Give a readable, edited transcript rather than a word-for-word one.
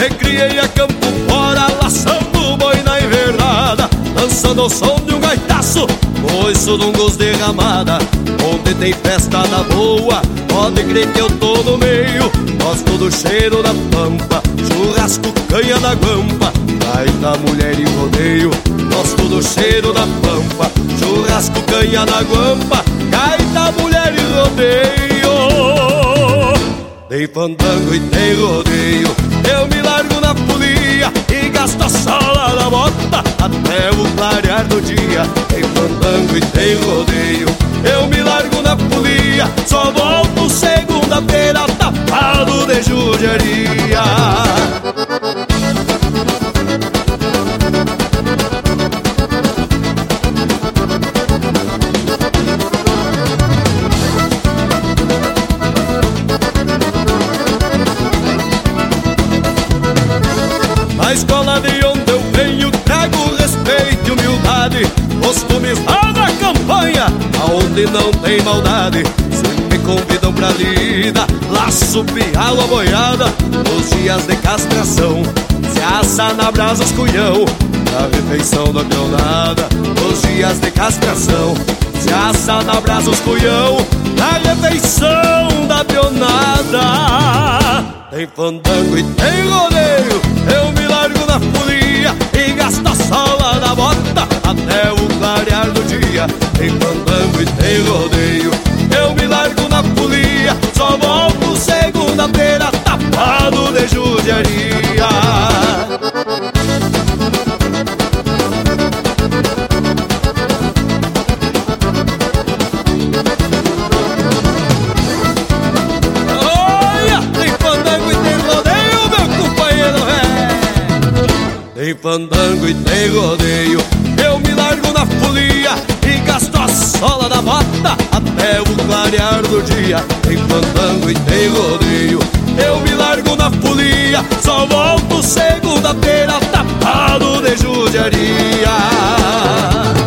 Me criei a campo fora, laçando boi na invernada, dançando o som de um gaitaço, coiço de um gosto de ramada. Onde tem festa da boa, pode crer que eu tô no meio. Gosto do cheiro da pampa, churrasco, canha da guampa, gaita, mulher e rodeio. Gosto do cheiro da pampa, churrasco, canha da guampa, gaita, mulher e rodeio. Tem fandango e tem rodeio, eu me largo na folia e gasto a sola da bota até o clarear do dia. Tem fandango e tem rodeio, eu me largo na folia, só volto segunda-feira tapado de judiaria. Na escola de onde eu venho trago respeito e humildade, costumes lá da campanha, aonde não tem maldade. Sempre convidam pra lida, laço, pialo, a boiada, nos dias de castração se assa na brasa os cunhão, na refeição da peonada. Nos dias de castração se assa na brasa os cunhão, na refeição da peonada. Tem fandango e tem rodeio, eu me largo na folia e gasto a sola da bota até o clarear do dia. Tem fandango e tem rodeio, eu me largo na folia, só volto segunda-feira tapado de judiaria. Tem fandango e tem rodeio, eu me largo na folia e gasto a sola da bota até o clarear do dia. Tem fandango e tem rodeio, eu me largo na folia, só volto segunda-feira tapado de judiaria.